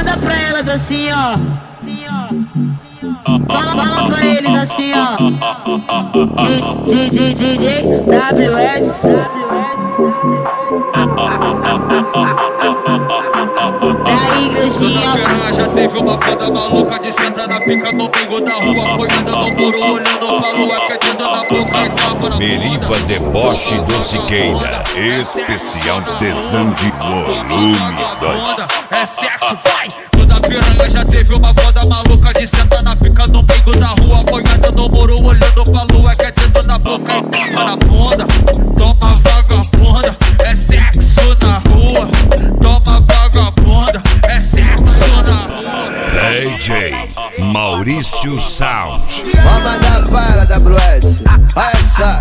Manda pra elas assim, ó. Fala pra eles assim, ó. DJ WS. É a igrejinha. Toda já teve uma foda maluca de sentar na pica no bingo da rua, apoiada no muro, olhando pra lua, quietinho na boca e tapa na Meriva Deboche do Siqueira, especial tesão de volume 2. É sexo, vai! Toda piranha já teve uma foda maluca de sentar na pica no bingo da rua, apoiada no muro, olhando pra lua, quietinho na boca e tapa na bunda. Toma vagabunda, é sexo na rua. Toma vagabunda, é sexo na rua. DJ Maurício Sound. Vamos mandar para WS, olha só.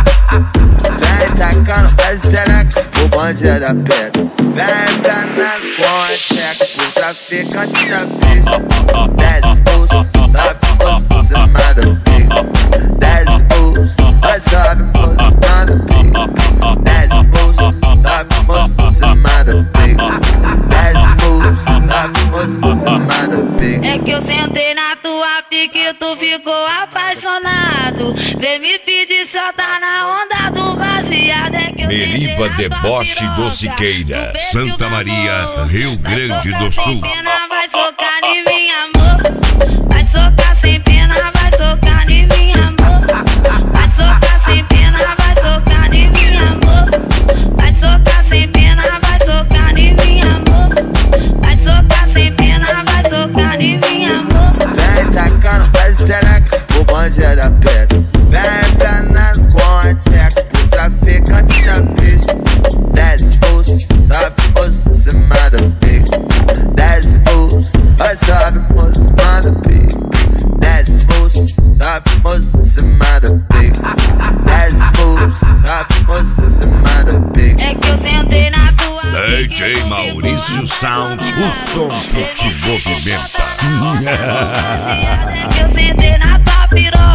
Vem tacando, faz xereca, o bonde é da pedra. Vem pra na conteca, o traficante da pista. 10 pulsos, sobe moço, cê manda pica. 10 pulsos, vai sobe moço, manda pica. 10 pulsos, sobe moço, cê manda pica. 10 pulsos, sobe moço, cê manda pica. É que eu sentei na tua pique e tu ficou apaixonado. Vem me pedir só tá na onda do baseado. É que eu Meriva Deboche do Siqueira, Santa Maria, Rio Grande do Sul. Vai socar em mim, amor. Vai socar sem pena, vai socar em mim, amor. Vai socar sem pena, vai socar em mim, amor. Vai socar sem pena, vai socar em mim, amor. Vai socar sem pena, vai socar em mim, amor. Vem tacando, faz xereca, o bonde é da pedra. Vem pra na conteca, o traficante da pista. 10 pulsos, sobe moço, cê manda pica. 10 pulsos, vai sobe moço, manda pica. 10 pulsos, sobe moço, cê manda pica. 10 pulsos, sobe moço, cê manda pica. É que eu sentei na tua DJ Maurício Sound, o som que te movimenta. É que eu sentei na tua piroca.